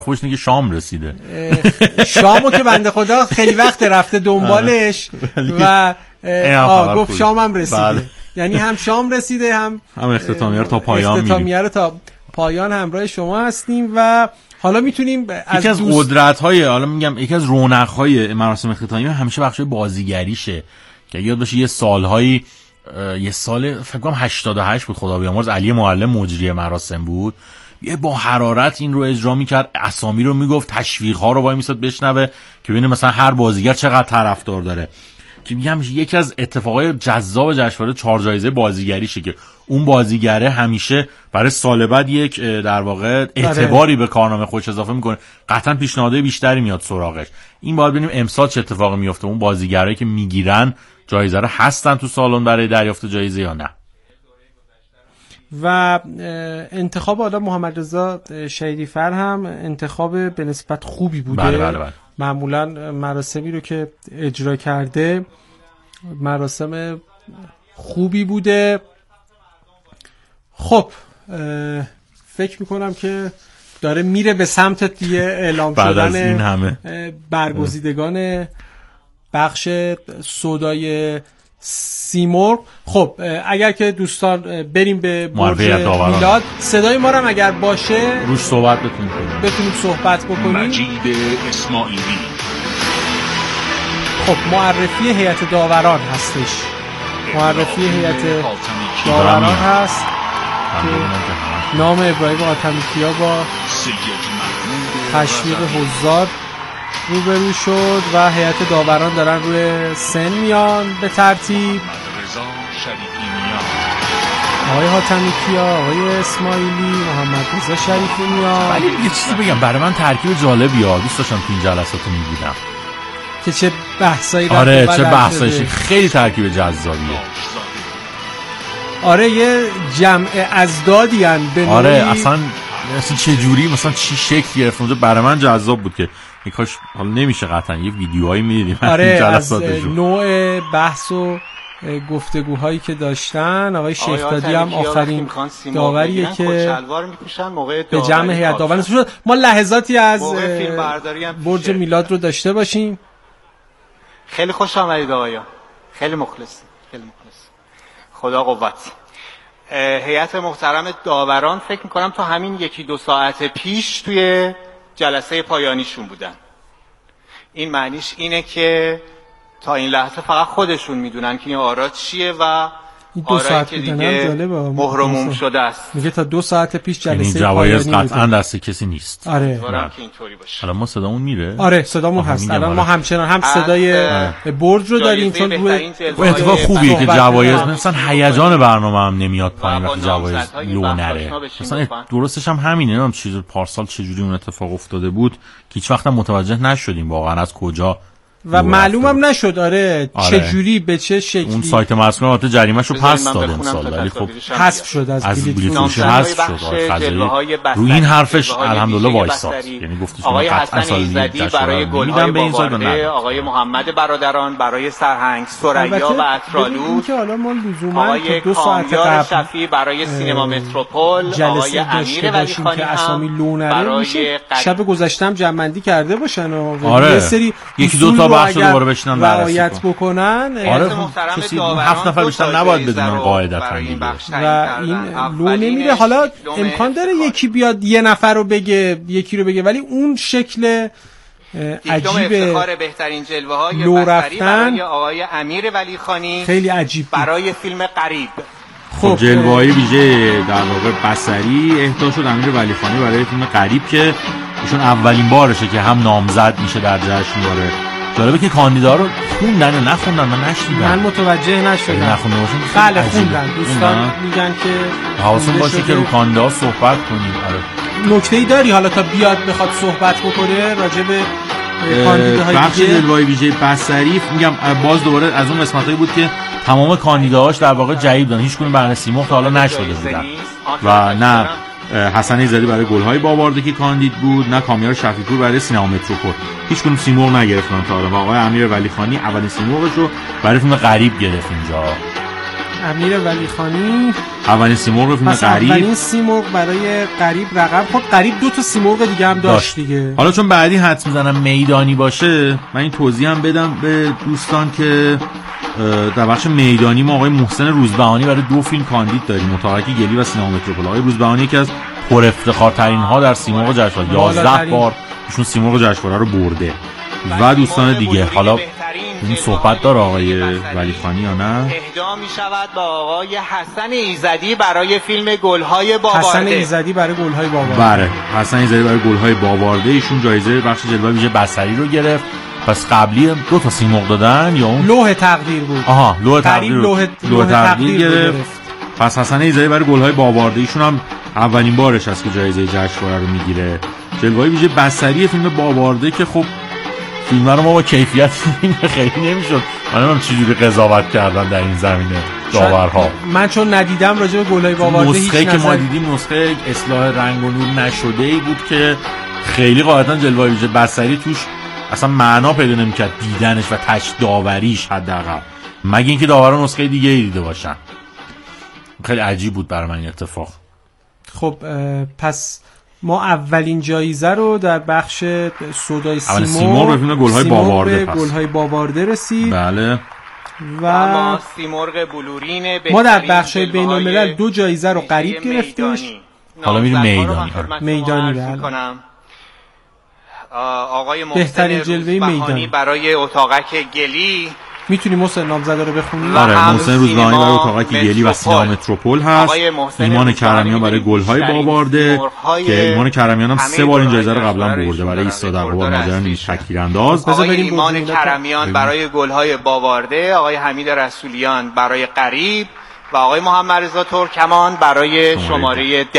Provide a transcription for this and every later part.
خوش که شام رسیده. شامو که بنده خدا خیلی وقت رفته دنبالش و گفت شامم رسیده. بله. یعنی هم شام رسیده هم اختتامیه رو تا پایان میریم. اختتامیه رو تا پایان همراه شما هستیم و حالا میتونیم یکی از قدرت‌های، حالا میگم یکی از رونق‌های مراسم اختتامیه همیشه بخش بازیگریشه که یاد باشه یه سال‌هایی، یه سال فکر کنم 88 بود، خدا بیامرز، علی معلم مجری مراسم بود، یه با حرارت این رو اجرا میکرد، اسامی رو میگفت، تشویق‌ها رو وای میساد بشنوه که ببینه مثلا هر بازیگر چقدر طرفدار داره. که میگم یکی از اتفاقای جذاب جشنواره 4 جایزه بازیگریشه که اون بازیگره همیشه برای سال بعد یک در واقع اعتباری به کارنامه خودش اضافه میکنه، قطعا پیشنهادهای بیشتری میاد سراغش. این باید ببینیم امسال چه اتفاقی میفته، اون بازیگرایی که میگیرن جایزه رو هستن تو سالن برای دریافت جایزه یا نه. و انتخاب آدم محمد رضا شهیدیفر هم انتخاب به نسبت خوبی بوده. بله. معمولا مراسمی رو که اجرا کرده مراسم خوبی بوده. خب فکر میکنم که داره میره به سمت دیگه اعلام شدن برگزیدگان بخش سودای سیمرغ. خب اگر که دوستان بریم به برج میلاد، صدای ما هم اگر باشه روش صحبت بتونیم صحبت بکنیم. مجید اسماعیلی. خب معرفی هیئت داوران هستش، معرفی هیئت داوران هست که نام ابراهیم حاتمی‌کیا با تشویق حضار روبرو شد و هیئت داوران دارن روی سن میان به ترتیب. آقای حاتمی‌کیا، آقای اسماعیلی، محمد رضا شریفی میان. ولی یه چیزی بگم، برای من ترکیب جالبیه، دوست داشتم تو این جلسات رو می‌دیدم که چه بحثایی چه بحثایی، خیلی ترکیب جذابیه. یه جمع ازدادی ان به نوعی. اصلا چه جوری مثلا چی شکل گرفت اونجا، برای من جذاب بود که کاش حالا نمیشه قطعا یه ویدیوهایی می‌دیدیم از نوع بحث و گفتگوهایی که داشتن. آقای شیخدادی هم آخرین داوریه که به جمع هیئت داوران شد. ما لحظاتی از برج میلاد رو داشته باشیم. خیلی خوش آمدید آقایان، خیلی مخلص. خدا قوت. هیئت محترم داوران فکر میکنم تا همین 1-2 ساعت پیش توی جلسه پایانیشون بودن. این معنیش اینه که تا این لحظه فقط خودشون میدونن که این آرا چیه و آرایی که دیگه مهرموم شده است. میگه تا 2 ساعت پیش جلسه جوایز قطعا دست کسی نیست. امیدوارم که اینطوری باشه. حالا ما صدامون میره؟ صدامون هست. الان ما همچنان هم صدای برج رو داریم، چون روی اتفاق خوبیه که جوایز مثلا هیجان برنامه هم نمیاد پایین وقتی جوایز لو نره. مثلا درستش هم همینه. نمیدونم چیز پارسال چه جوری اون اتفاق افتاده بود که هیچ وقت متوجه نشدیم واقعا از کجا و معلومم نشد چه جوری به چه شکلی. اون سایت مرسوم البته جریمه‌شو پس داد امسال، ولی خب حذف شد از بلیط فروشی، حذف شد. روی این حرفش الحمدلله وایساد، یعنی گفتش آقای قطعا حسن ایزدی برای گل‌های باورده، آقای محمد برادران برای سرهنگ ثریا و اطرالوس، آقای 2 ساعت قبل شفیع برای سینما متروپول، آقای امیر ولیخانی هم برای شب گذشته هم جمع‌بندی کرده باشن و یه سری 1-2 تا بخش دوباره بشینن رعایت بکنن. 7 نفر بیشتر نباید بدونن قاعدتاً و این لو نمیره. حالا امکان داره یکی بیاد یه نفر رو بگه، یکی رو بگه، ولی اون شکل عجیب بهترین جلوه‌های بصری برای آقای امیر ولیخانی خیلی عجیب برای فیلم قریب. خب جلوه‌های ویژه در واقع بصری اهدا شد امیر ولیخانی برای فیلم قریب که ایشون اولین بارشه که هم نامزد میشه در جشنواره. جالبه که کاندیدا رو خوندن یا نخوندن، من نشنیدم، من متوجه نشدم. نخونده باشن؟ بله خوندن. دوستان میگن که حواستون باشه که رو کاندیدا صحبت کنیم. نکته‌ای داری حالا تا بیاد بخواد صحبت بکنه راجع به کاندیداهای بخش جلوه‌های ویژه بصری؟ میگم باز دوباره از اون قسمتایی بود که تمام کاندیداهاش در واقع جدید بودن، هیچ کدوم برنامه سیمرغ تا حالا نشده بودن و نه حسن ایزدی برای گل‌های باوارده که کاندید بود، نه کامیار شفیع‌پور برای سینما متروپول. هیچ کدوم سیمرغ نگرفتن تا حالا. آقای امیر ولیخانی اولین سیمرغش رو برای فیلم قریب گرفت اینجا. امیر ولیخانی. اولین سیمرغ فیلم قریب. اولین سیمرغ برای قریب رقم خورد. قریب 2 تا سیمرغ دیگه هم داشت دیگه. حالا چون بعدی حدس میزنم میدانی باشه، من این توضیح هم بدم به دوستان که در بخش میدانی ما آقای محسن روزبهانی برای 2 فیلم کاندید داریم، متحرک گلی و سینما متروپول. آقای روزبهانی یکی از پر افتخارترین ها در سیمرغ جشنواره، 11 بار ایشون سیمرغ جشنواره رو برده و دوستان دیگه. حالا این صحبت داره آقای ولیخانی یا نه؟ اهدا می شود با آقای حسن ایزدی برای فیلم گل‌های باوارده. حسن ایزدی برای گل‌های باوارده. بله، حسن ایزدی برای گل‌های باوارده. ایشون جایزه بخش جلوه ویژه بصری رو گرفت. پس قبلی 2 تا سیمرغ دادن یا اون لوح تقدیر بود. آها، لوح تقدیر گرفت. پس حسن ایزدی برای گل‌های باوارده ایشون هم اولین بارش است که جایزه جشنواره رو میگیره. جلوه ویژه بصری فیلم باوارده که خب فیلم رو ما با کیفیت خیلی نمیشد. منم چجوری قضاوت کردن در این زمینه داورها. من چون ندیدم راجع به گل‌های باوارده هیچ نسخه که ما دیدیم نسخه اصلاح رنگ و نور نشده ای بود که خیلی قاعدتا جلوه ویژه بصری توش اصلا معنا پیدا نمی‌کرد دیدنش و داوریش حداقل، مگه اینکه داورا نسخه دیگه ای دیده باشن. خیلی عجیب بود برای من این اتفاق. خب پس ما اولین جایزه رو در بخش سودای سیمرغ به فیلم گل‌های باوارده رسید. بله. و ما سیمرغ بلورین ما در بخش بین‌الملل 2 جایزه رو قریب گرفتیش. حالا میریم میدانی. بله. آقای محسن روزبهانی برای اتاقک گلی. میتونی محسن نامزده رو بخونی؟ آره، محسن روزبهانی برای اتاقک گلی و سینما متروپول هست. ایمان کرمیان برای گل‌های باوارده که ایمان کرمیان هم 3 بار این جایزه رو قبلا برده برای ایستاده عقب‌ها ماجرای تکتیرانداز. آقای ایمان کرمیان برای گل‌های باوارده، آقای حمید رسولیان برای قریب و آقای محمد رضا ترکمان برای شماره 10.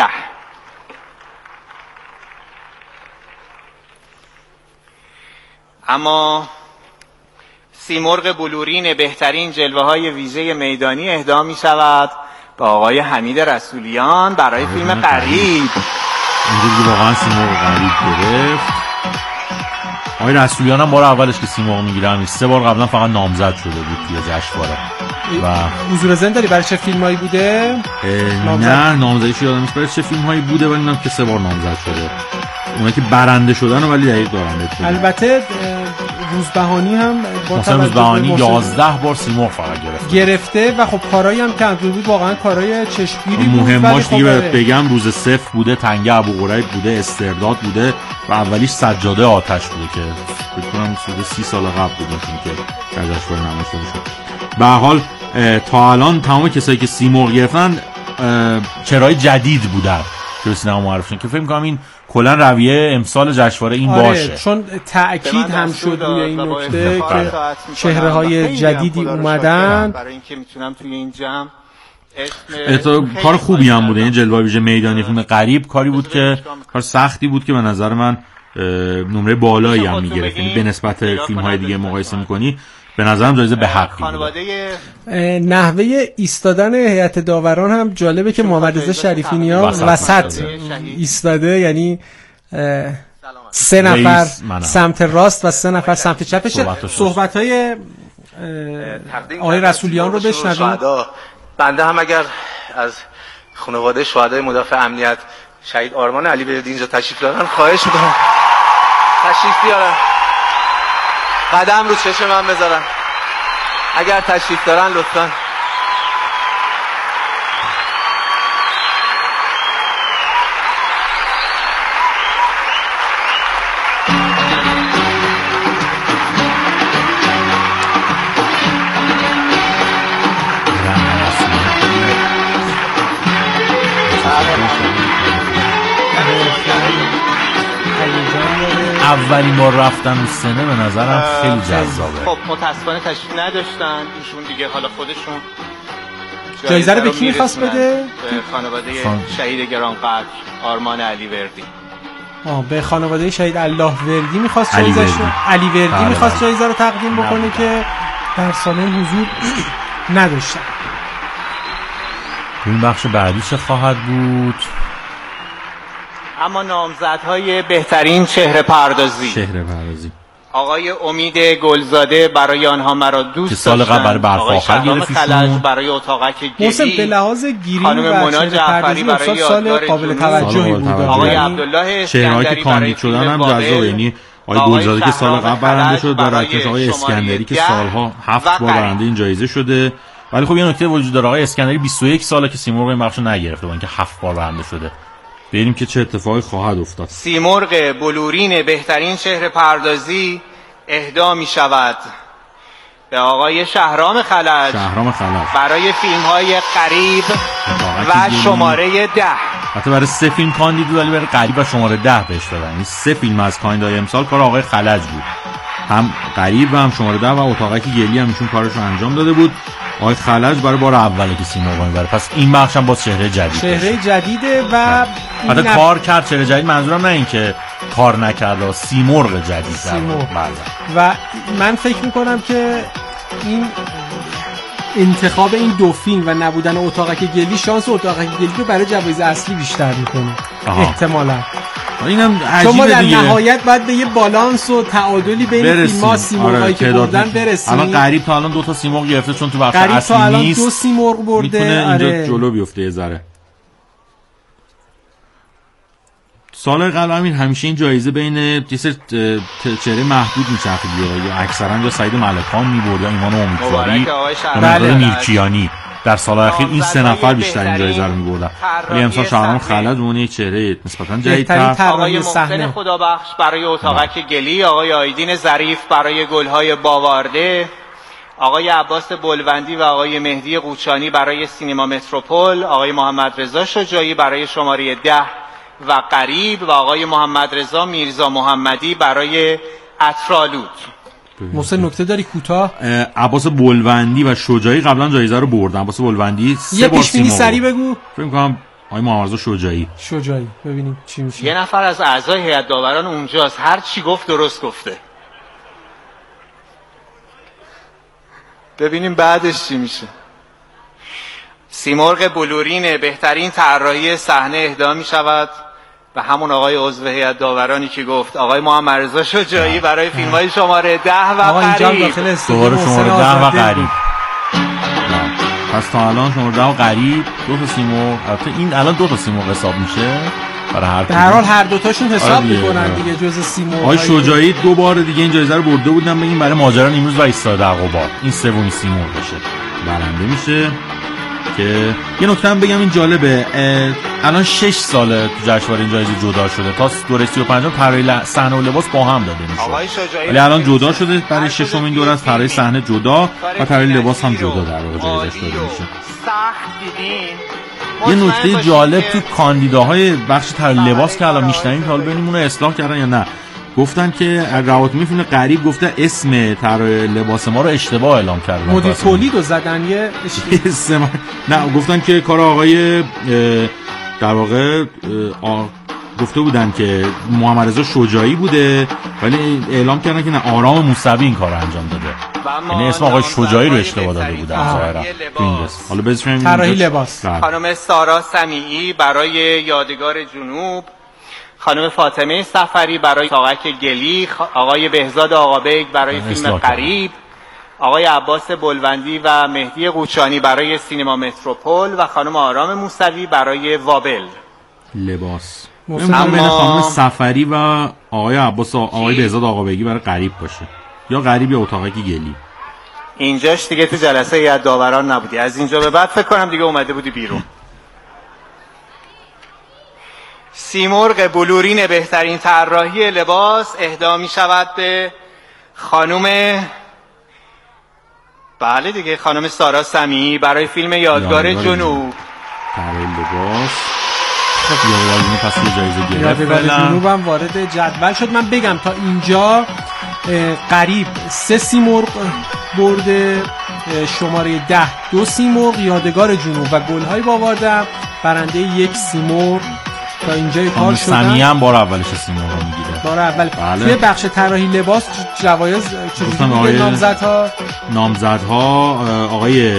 اما سیمرغ بلورین بهترین جلوه‌های ویژه میدانی اهدا می شود به آقای حمید رسولیان برای فیلم قریب. اینجا واقعا سیمرغ قریب گرفت. آقای رسولیان هم بار اولش که سیمرغ میگیره، 3 بار قبلا فقط نامزد شده بود توی جشنواره. و حضور زنده داری برای چه فیلمایی بوده؟ نه، نامزدیش یادم نیست برای چه فیلمایی بوده، ولی اینم که 3 بار نامزد شده. اونایی که برنده شدن ولی دقیق دارن. البته روزبهانی هم با روزبهانی 11 بار سیمرغ فقط گرفته و خب کارایی هم که بود واقعا کارای چشمگیری بود. مهماش دیگه بگم روز صفر بوده، تنگه ابوقریب بوده، استرداد بوده و اولیش سجاده آتش بوده که فکر کنم 30 سال قبل بود که جشنواره نمایش داده شد. به هر حال تا الان تمام کسایی که سیمرغ گرفتن چهره‌های جدید بودن که به سینما معرفی شدن، که فکر می‌کنم این کلا رویه امسال جشنواره این باشه. چون تأکید هم شد روی این نکته که چهره‌های جدیدی اومدن. برای اینکه میتونم توی این جمع کار خوبی هم بوده. این جلوه ویژه میدانی فیلم قریب کاری بود که کار سختی بود که به نظر من نمره بالایی هم میگرفت. یعنی به نسبت فیلم‌های دیگه مقایسه می‌کنی به نظرم جایزه به حق میده. نحوه ایستادن هیئت داوران هم جالبه که محمد رضا شریفی نیا وسط ایستاده، یعنی 3 نفر سمت راست و 3 نفر سمت چپش. صحبت‌های آقای رسولیان رو بشنویم. بنده هم اگر از خانواده شهدای مدافع امنیت شهید آرمان علیوردی اینجا تشریف دارن خواهش می‌کنم تشریف بیارن، قدم رو چشم من بذارن اگر تشریف دارن لطفاً. اولین بار رفتن رو سینه به نظرم خیلی جذابه. خب متاسفانه تشریف نداشتن ایشون دیگه. حالا خودشون جایزه رو به کی می‌خواست بده؟ به خانواده شهید گرانقدر آرمان علیوردی. به خانواده شهید الله وردی می‌خواست جایزه علی وردی می‌خواست جایزه رو تقدیم بکنه که در سالن حضور نداشتن. این بخش بعدی چه خواهد بود؟ اما نامزدهای بهترین چهره پردازی آقای امید گلزاده برای آنها مرا دوست که سال قبل برای برف آخر گرفتیشون، برای اتاقک گلی، محسن به لحاظ گیری خانم و منى جعفری برای سال قابل توجهی بود. آقای عبدالله اسکندری که کاندید شدن هم جذاب، یعنی آقای گلزاده که سال قبل برنده شد و رکش آقای اسکندری که سالها 7 بار برنده این جایزه شده. ولی خب یه نکته وجود داره، آقای اسکندری 21 ساله که سیمرغ این بخشو نگرفته با اینکه 7 بار برنده شده. ببینیم که چه اتفاقی خواهد افتاد. سیمرغ بلورین بهترین چهره پردازی اهدا می شود به آقای شهرام خلج برای فیلم‌های قریب و شماره 10. حتی برای 3 فیلم کاندید ولی برای قریب و شماره 10 بهش دادن. این 3 فیلم از کاندیدای امسال کار آقای خلج بود، هم قریب و هم شماره 10 و اتاقک گلی هم ایشون کارشو انجام داده بود. آقای خلج برای بار اوله که سیمرغ میبره، پس این بخش هم باز چهره جدیده و حتی کار کرد. چهره جدید منظورم نه این که کار نکرد، سیمرغ جدید و من فکر میکنم که این انتخاب این دو فیلم و نبودن اتاقک گلی شانس اتاقک گلی رو برای جوایز اصلی بیشتر میکنه احتمالاً. اینم عجیبه دیگه، چون ما در دیگه نهایت باید به یه بالانس و تعادلی بین فیلم‌ها سیمرغایی که بردن برسیم. الان قریب تا الان 2 تا سیمرغ گرفته چون تو بخش اصلی نیست. قریب تا الان 2 سیمرغ برده. میتونه اینجا جلو بیفته یه ذره. سال قبل همین همیشه این جایزه بین یه سری چهره محدود میچرخید یا اکثرا یا سعید ملکان میبرد یا ایمان امیدواری یا میرکیانی. در سال اخیر این 3 نفر بیشتر این جایزه رو می‌بردن. ولی امسال شهرام خلج اون یک چهره نسبتاً جدیدتر. آقای محسن خدابخش برای اتاقک گلی، آقای آیدین ظریف برای گل‌های باوارده، آقای عباس بلوندی و آقای مهدی قوچانی برای سینما متروپول، آقای محمد رضا شجاعی برای شماره 10 و قریب و آقای محمد رضا میرزا محمدی برای اطرالود. محسن نکته داری کوتاه؟ عباس بلوندی و شجاعی قبلا جایزه رو بردن. عباس بلوندی 3 بار سیمرغ. سری بگو. فکر می‌کنم آقای محمد رضا شجاعی ببینیم چی میشه. یه نفر از اعضای هیئت داوران اونجاست، هر چی گفت درست گفته. ببینیم بعدش چی میشه. سیمرغ بلورین بهترین طراحی صحنه اهدا می‌شود و همون آقای عضو هیئت داورانی که گفت، آقای محمد رضا شجاعی برای فیلم‌های شماره 10 و قریب. شماره 10 و قریب. پس تا الان شماره 10 و قریب 2 تا سیمرغ، البته این الان 2 تا سیمرغ حساب میشه برای هر حال هر دو تاشون حساب میکنن دیگه جزء سیمرغ. آقای شجاعی 2 بار دیگه این جایزه رو برده بودن، بگیم برای ماجرا نیمروز و ایستاده در قبار. این سومین سیمرغ بشه برنده میشه. که یه نکته هم بگم این جالبه، الان 6 ساله تو جشنواره این جایزه جدا شده، تا دوره 35 طراحی صحنه و لباس با هم داده میشه، ولی الان جدا شده برای ششمین دوره از طراحی صحنه جدا و طراحی لباس هم جدا در واقع جایزش داده میشه. یه نکته جالب تو کاندیداهای بخش طراحی لباس که الان میشنویم تا ببینیم اونو اصلاح کردن یا نه. گفتن که رواتمی فیلم قریب گفته اسم طراح لباس ما رو اشتباه اعلام کردن، مدیر تولید رو زدن یه اسم نه، گفتن که کار آقای در واقع گفته بودن که محمد رضا شجاعی بوده، ولی اعلام کردن که نه، آرام موسوی این کار انجام داده، یعنی اسم آقای شجاعی رو اشتباه داده بودن ظاهرا. حالا بذاریم طراحی لباس خانم سارا سمیعی برای یادگار جنوب، خانم فاطمه صفری برای اتاقک گلی، آقای بهزاد آقابیگ برای فیلم قریب، آقای عباس بلوندی و مهدی قوچانی برای سینما متروپول و خانم آرام موسوی برای وابل لباس. بین خانم صفری و آقای عباس آقای بهزاد آقابیگی برای قریب باشه، یا قریب یا اتاقک گلی. اینجاش دیگه تو جلسه هیئت داوران نبودی، از اینجا به بعد فکر کنم دیگه اومده بودی بیرون. سیمرغ بلورین بهترین طراحی لباس اهدا می شود به خانم بله دیگه خانم سارا سمیعی برای فیلم یادگار جنوب. طراحی لباس یادگار پس جایزه گرفت. یادگار جنوب هم وارد جدول شد. من بگم تا اینجا قریب 3 سیمرغ برده، شماره 10 2 سیمرغ، یادگار جنوب و گل‌های باوارده برنده 1 سیمرغ. تا اینجای کار شدن. سمیعی هم بار اولش سیمرغ رو میگیره. بار اول. توی بخش طراحی لباس جوایز چجوری نامزدها آقای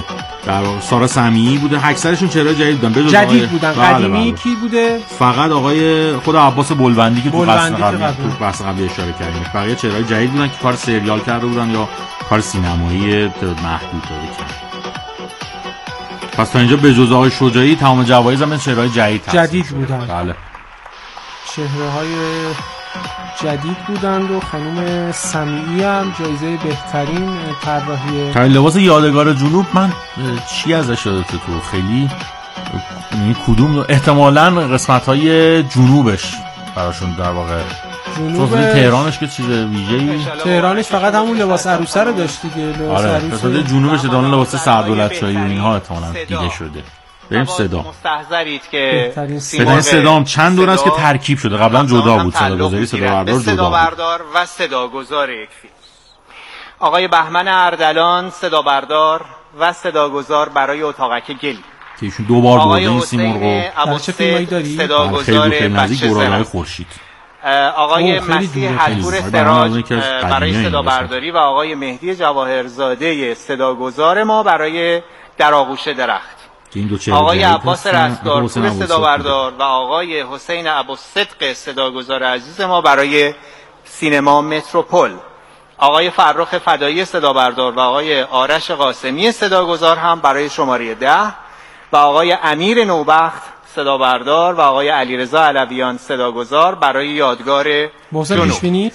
در واقع سارا سمیعی بوده. اکثرشون چهره جدید بودن. جدید بودن. قدیمی کی بوده؟ فقط آقای خود عباس بلبندی که تو بحث قبلی اشاره کردیم. بقیه چهره جدید بودن که کار سریال کرده بودن یا کار سینمایی محدود داده کردن. پس تا اینجا به جز آقای شجاعی تمام جوایز هم چهره‌های جدید بودن. بله. چهره‌های جدید بودند و خانم سمیعی هم جایزه بهترین طراحی لباس یادگار جنوب. من چی ازش یادته تو؟ خیلی کدوم احتمالاً قسمت‌های جنوبش براشون در واقع جنوب تهرانش که چیز ویژه‌ای تهرانش فقط همون لباس عروسه رو داشت دیگه. لباس عروسه جنوبش دادن لباس سردولت‌شاهی و اینها احتمالاً دیگه شده. بریم صدا. مستحضرید که صدام چند دور است که ترکیب شده. قبلا جدا بود صداگذاری صدا بردار و صداگذار یک فیلم. آقای بهمن اردلان صدا بردار و صداگذار برای اتاقک گلی که ایشون دو بار برده این سیمرغو. چه فیلمایی داری؟ صداگذار نزدیک گورالای خورشید. آقای مسیح حلپور سراج برای صدا برداری و آقای مهدی جواهرزاده صداگذار ما برای در آغوش درخت. آقای عباس رستگارپور صدا بردار و آقای حسین ابوالصدق صداگذار عزیز ما برای سینما متروپول. آقای فرخ فدایی صدا بردار و آقای آرش قاسمی صداگذار هم برای شماره 10 و آقای امیر نوبخت صدا بردار و آقای علیرضا علویان صداگذار برای یادگار جنوب.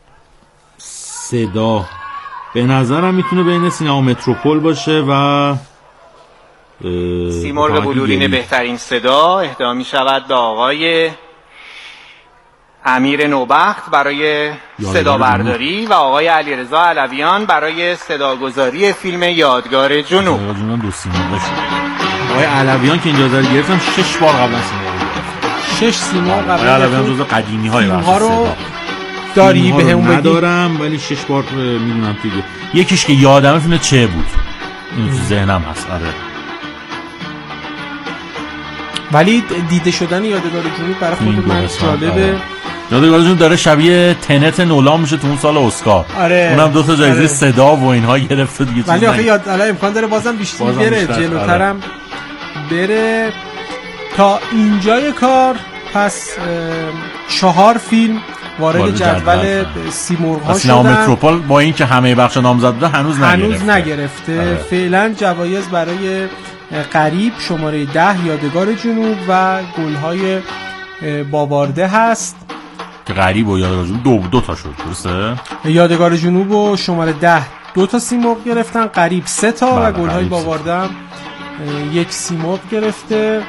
صدا به نظرم میتونه بین سینما متروپول باشه و سیمرغ بلورین بهترین صدا اهدا می شود به آقای امیر نوبخت برای صدا برداری و آقای علیرضا علویان برای صداگذاری فیلم یادگار جنوب. دو سیمرغ شد. آقای علویان که اینجا داره گرفتم 6 بار قبلا سیمرغ گرفتم. 6 سیمرغ قبلا. علویان جزو قدیمی های ها رو داری بهمون بگی؟ ندارم ولی 6 بار میدونم دیگه. یکیش که یادمه فیلم چه بود. این تو ذهنم هست. آره. ولی دیده شدن یادگار جنوب برای خود من جالبه. یادگار جنوب داره شبیه تنت نولان میشه تو اون سال اسکار. آره. اونم 2 تا جایزه صدا و اینها گرفته دیگه. ولی آخه الان امکان داره بازم بیشتر بره، جلوترم بره. تا اینجای کار پس 4 فیلم وارد جدول سیمرغ‌ها شدن. متروپول با اینکه همه بخش نامزد بودن هنوز نگرفته. فعلا جوایز برای قریب شماره 10 یادگار جنوب و گل‌های باوارده هست که قریب و یادگار جنوب دو تا شد. درسته؟ یادگار جنوب و شماره 10 2 تا سیمرغ گرفتن، قریب 3 تا و گل‌های باوارده هم 1 سیمرغ گرفته.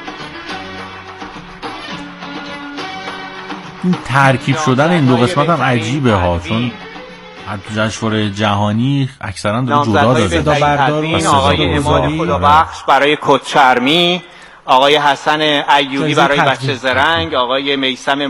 این ترکیب شدن این دو قسمت هم عجیبه ها، چون تو جشنواره جهانی اکثرا داره جدا داده. صدا بردار آقای امام خدابخش برای کدچرمی، آقای حسن ایوبی برای بچه زرنگ، آقای میثم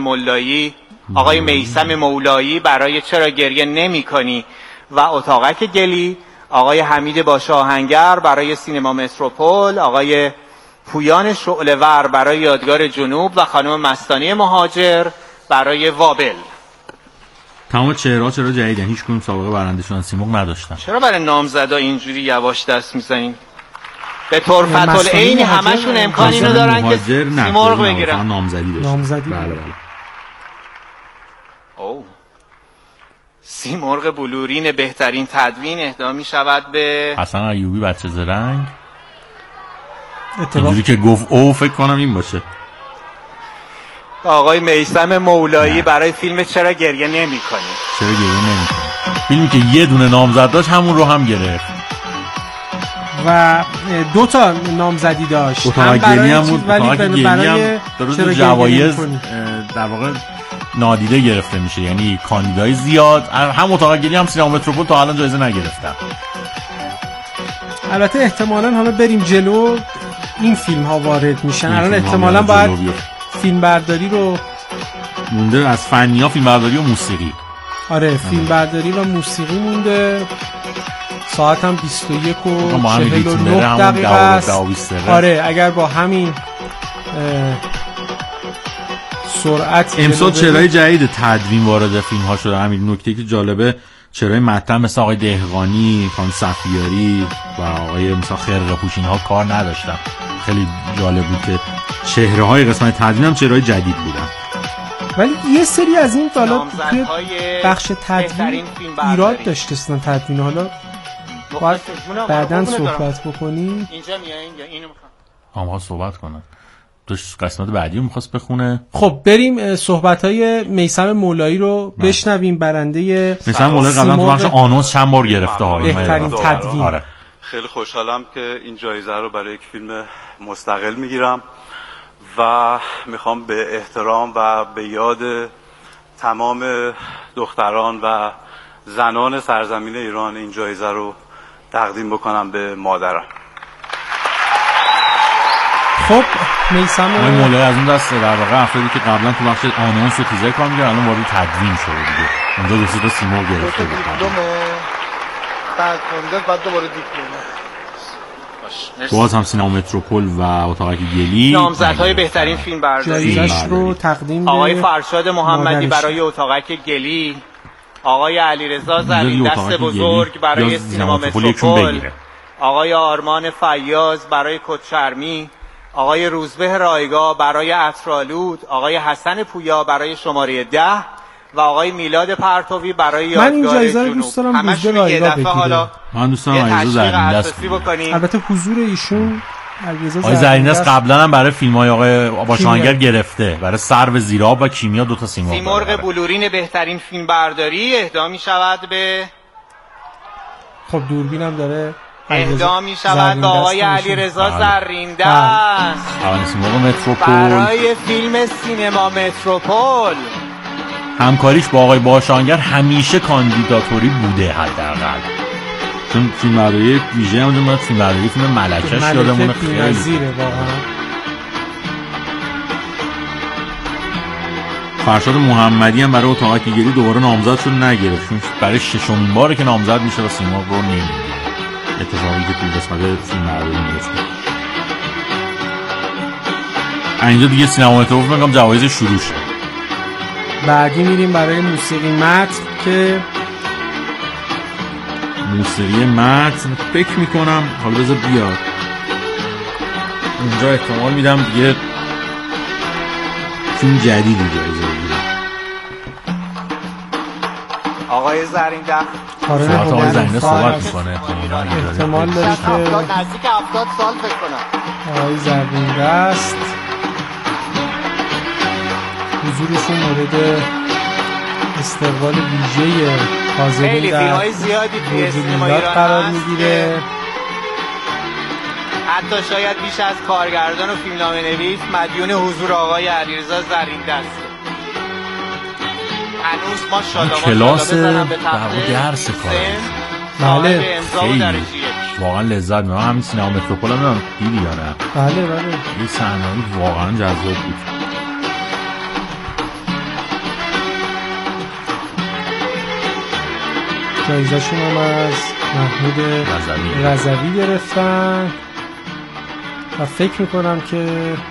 مولایی برای چرا گریه نمی‌کنی و اتاقک گلی، آقای حمید باشه آهنگر برای سینما متروپول، آقای پویان شعله‌ور برای یادگار جنوب و خانم مستانی مهاجر برای وابل. تمام چرا جدیدن، هیچ کدوم سابقه برنده شدن سیمرغ نداشتن. چرا برای نامزدا اینجوری یواش دست میزنین؟ به طرفت العین همشون امکان اینو دارن که سیمرغ بگیرن. نامزدی. بله. او سیمرغ بلورین بهترین تدوین اهدا می شود به حسن ایوبی بچه زرنگ. اینجوری که گفت او فکر کنم این باشه. آقای میثم مولایی برای فیلم چرا گریه نمی‌کنی. فیلمی که یه دونه نامزد داشت همون رو هم گرفت و 2 تا نامزدی داشت. هم برای هم بود ولی برای چرا جوایز در واقع نادیده گرفته میشه، یعنی کاندیدای زیاد. هم اتاق گلی هم سینما متروپول تا الان جایزه نگرفتن. البته احتمالاً حالا بریم جلو این فیلم ها وارد میشن. الان احتمالاً باید فیلم برداری رو مونده از فنی ها، فیلم برداری و موسیقی. آره فیلم برداری و موسیقی مونده. ساعت هم 21:49 دقیقه است. آره اگر با همین سرعت امسال چرای جدید تدوین وارد فیلم ها شده. همین نکته که جالبه چهرهای مطرح مثل آقای دهقانی، خانم صفیاری و آقای مثلا خرقه‌پوش اینها کار نداشتم. خیلی جالب بود که چهره‌های قسمت تدوین هم چهره‌های جدید بودن. ولی یه سری از این حالا توی بخش تدوین ایراد داشتن تدوین. حالا باید بعداً صحبت بکنیم. اینجا میایین یا اینو میخوام؟ آمها صحبت کنن. داشت قسمت بعدی رو میخواست بخونه. خب بریم صحبت‌های میثم مولایی رو بشنویم. برنده میثم مولایی قبلا تو بخش آنونس چند بار گرفته ها بهترین تدوین. آره. خیلی خوشحالم که این جایزه رو برای یک فیلم مستقل میگیرم و میخوام به احترام و به یاد تمام دختران و زنان سرزمین ایران این جایزه رو تقدیم بکنم به مادرم. خب میثم مولایی از اون دست در واقع افرادی که قبلا تو بخش آنونس و تیزر کار می‌کردن الان وارد تدوین شده دیگه. اونجا دو تا سیمور گرفته بود. بعد خوندن بعد دوباره دیپلم. باز هم سینما متروپول و اتاقک گلی نامزدهای بهترین فیلم برداری جایزش رو تقدیم آقای فرشاد محمدی برای اتاقک گلی، آقای علیرضا زرین دست بزرگ برای سینما متروپول، آقای آرمان فیاض برای کدشرمی، آقای روزبه رایگاه برای عطرآلود، آقای حسن پویا برای شماره 10 و آقای میلاد پرتوی برای یادگار جنوب. همش یه دفعه حالا من دوست دارم علیرضا زرین دست بکنیم. البته حضور ایشون آقای زرین دست قبلا هم برای فیلم‌های آقای باشانگر گرفته، برای سرو زیرآب و کیمیا 2 تا سیمرغ بلورین بهترین فیلم برداری اهدا می‌شود به خب دوربینم داره اهدا می شود به آقای علیرضا زرین دست برای فیلم سینما متروپول. همکاریش با آقای باشانگر همیشه کاندیداتوری بوده حداقل، چون فیلم برداری ویژه هم اومد فیلم برداری فیلم ملکش یادمونه خیلی زیره واقعا. فرشاد محمدی هم برای اتاقک گلی دوباره نامزد شد نگرفت، چون برای 6مین باره که نامزد میشه و سیمرغ رو نمیگیره. اتفاقی که توی قسمت فیلم برداری میفته. اینجا دیگه سینما متروپول میگم جوایز شروع شد. بعدی میریم برای موسیقی متن که موسیقی متن فکر میکنم حالا بذار بیاد اونجا احتمال میدم دیگه فیلم جدیدی جایزه بگیره. آقای زرین دست آقای زرین دست صحبت میکنه احتمال داره که نزدیک 70 سال فکر کنم آقای زرین دست حضورشون مورد استقبال ویژه حاضرین در برج میلاد قرار میگیره. حتی شاید بیش از کارگردان و فیلمنامه نویس مدیون حضور آقای علیرضا زرین دست. هنوز ماشاءالله کلاس درس کاره. بله خیلی واقعا لذت می‌برم. همین سینما متروپول هم نمیدونم دیدی یا نه. بله این صحنه‌ای واقعا جذاب بود. جایزه‌شون هم از محمود رضوی گرفتن و فکر میکنم که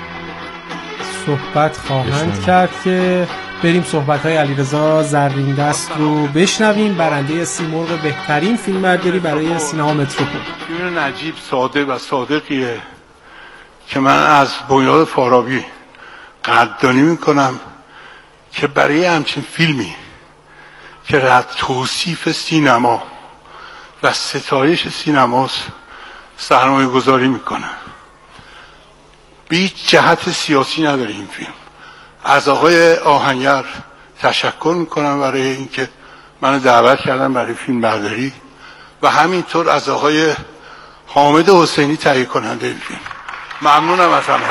صحبت خواهند کرد که بریم صحبت‌های علیرضا زرین دست رو بشنویم. برنده سیمرغ بهترین فیلم برداری برای سینما متروپول. فیلم نجیب ساده و صادقیه که من از بنیاد فارابی قدردانی میکنم که برای همچین فیلمی که توصیف سینما و ستایش سینماست سرمایه گذاری میکنه. به هیچ جهت سیاسی نداره این فیلم. از آقای آهنگر تشکر میکنم برای اینکه منو دعوت کردن برای فیلم برداری و همینطور از آقای حامد حسینی تهیه کننده این فیلم. ممنونم از همه.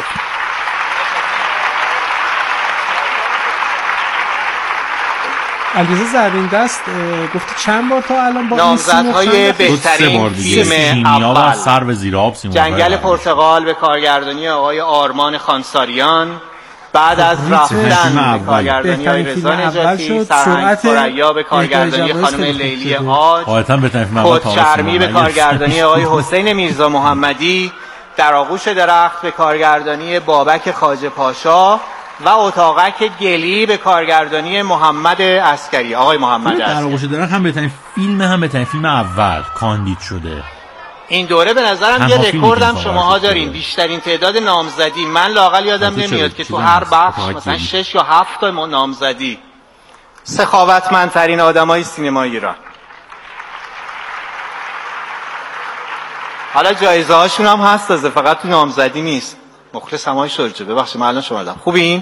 علیرضا زرین دست گفتی چند بار تا الان با نامزدهای بهترین فیلم اول سرو زیرآب جنگل پرتغال به کارگردانی آقای آرمان خانساریان، بعد از رفتن به کارگردانی آقای رضا نجاتی، سرهنگ ثریا به کارگردانی خانم لیلی عاج، کدشرمی به کارگردانی آقای حسین میرزا محمدی، در آغوش درخت به کارگردانی بابک خواجه پاشا و اتاقک گلی به کارگردانی محمد عسکری. آقای محمد عسکری. در آغوش درخت هم بهترین فیلم اول کاندید شده. این دوره به نظرم یه رکوردم شماها دارین، بیشترین تعداد نامزدی. من لااقل یادم نمیاد که تو هر بخش مثلا 6 یا 7 تا نامزدی. سخاوتمندترین آدمای سینمای ایران. حالا جایزه هاشون هم هست تازه، فقط تو نامزدی نیست. مخلص همای شرجه. ببخشید من الان شمردم. خوبین؟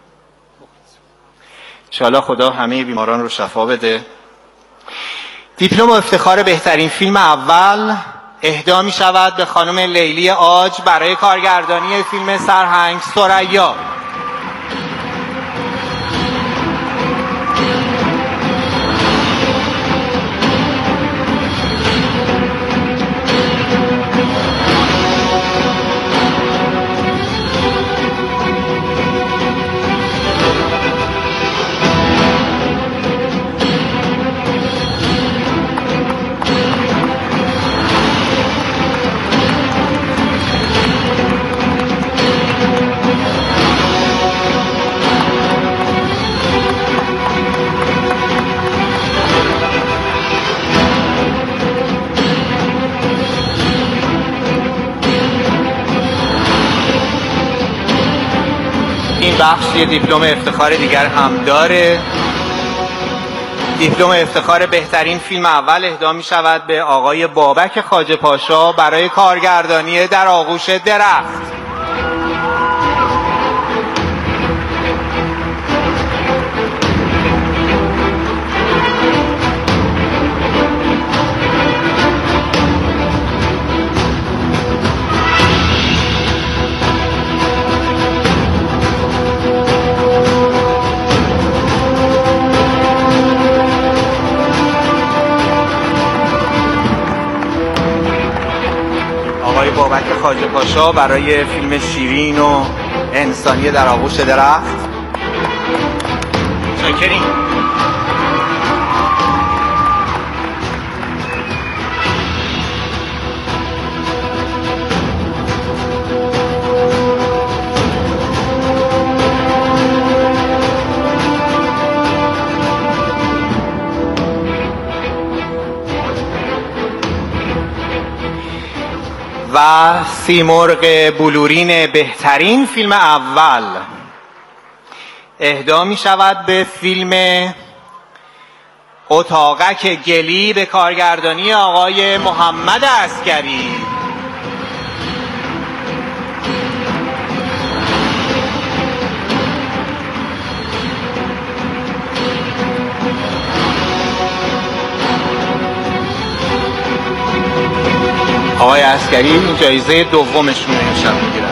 انشاءالله خدا همه بیماران رو شفا بده. دیپلم افتخار بهترین فیلم اول اهدا می شود به خانم لیلی عاج برای کارگردانی فیلم سرهنگ ثریا. بخش یه دیپلم افتخار دیگر هم داره. دیپلم افتخار بهترین فیلم اول اهدا می شود به آقای بابک خواجه پاشا برای کارگردانی در آغوش درخت. بابک خواجه پاشا برای فیلم شیرین و انسانی در آغوش درخت. شاکرین. و سیمرغ بلورین بهترین فیلم اول اهدا می شود به فیلم اتاقک گلی به کارگردانی آقای محمد عسکری. آقای عسکری این جایزه دومشون رو امشب میگیرن.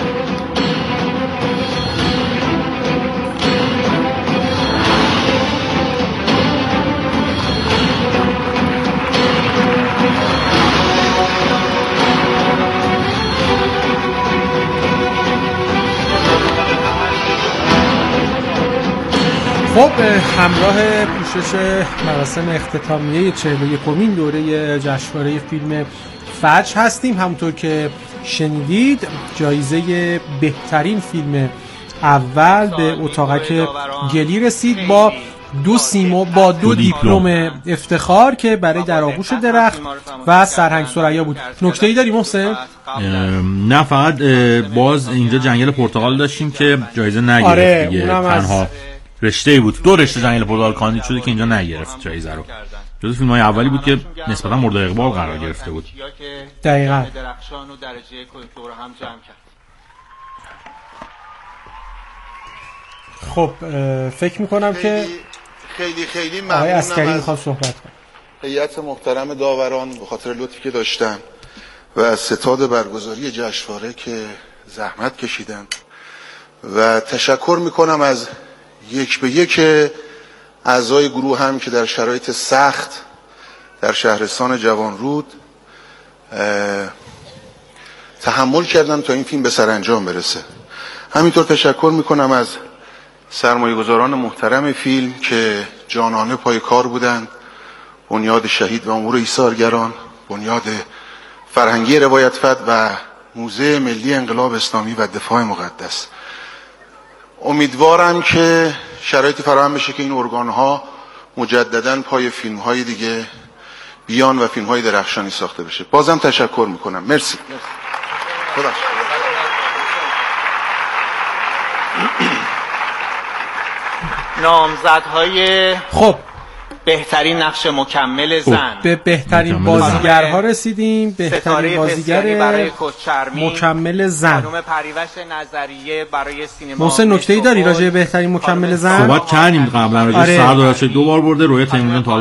خب همراه پوشش مراسم اختتامیه 41مین دوره جشنواره فیلم فجر هستیم. همونطور که شنیدید جایزه بهترین فیلم اول به اتاقک گلی رسید با دو دیپلم افتخار که برای در آغوش درخت و سرهنگ ثریا بود. نکته‌ای داری محسن؟ نه، فقط باز اینجا جنگل پرتغال داشتیم که جایزه نگرفت دیگه. تنها رشته بود، 2 رشته جنگل پرتغال کاندید شده که اینجا نگرفت جایزه رو. جز فیلم‌های اولی بود که نسبتا مورد اقبال قرار گرفته بود. دقیقاً. خب فکر می‌کنم که خیلی ممنونم آقای عسکری می‌خواد صحبت کنه. هیئت محترم داوران به خاطر لطفی که داشتن و از ستاد برگزاری جشنواره که زحمت کشیدن و تشکر می‌کنم از یک به یک اعضای گروه هم که در شرایط سخت در شهرستان جوانرود تحمل کردن تا این فیلم به سرانجام برسه. همینطور تشکر میکنم از سرمایه‌گذاران محترم فیلم که جانانه پای کار بودند. بنیاد شهید و امور ایثارگران، بنیاد فرهنگی روایت فد و موزه ملی انقلاب اسلامی و دفاع مقدس. امیدوارم که شرایطی فراهم بشه که این ارگان‌ها مجدداً پای فیلم‌های دیگه بیان و فیلم‌های درخشانی ساخته بشه. بازم تشکر میکنم. مرسی. خدا نامزدهای خب بهترین نقش مکمل زن، به بهترین بازیگرها رسیدیم. بهترین بازیگر برای کوچرمی مکمل زن، خانم پریوش نظریه برای سینما. محسن نکته‌ای داری راجع به بهترین مکمل زن؟ صحبت کردیم قبلا راجع به سعد دو بار برده، رویا تیموریان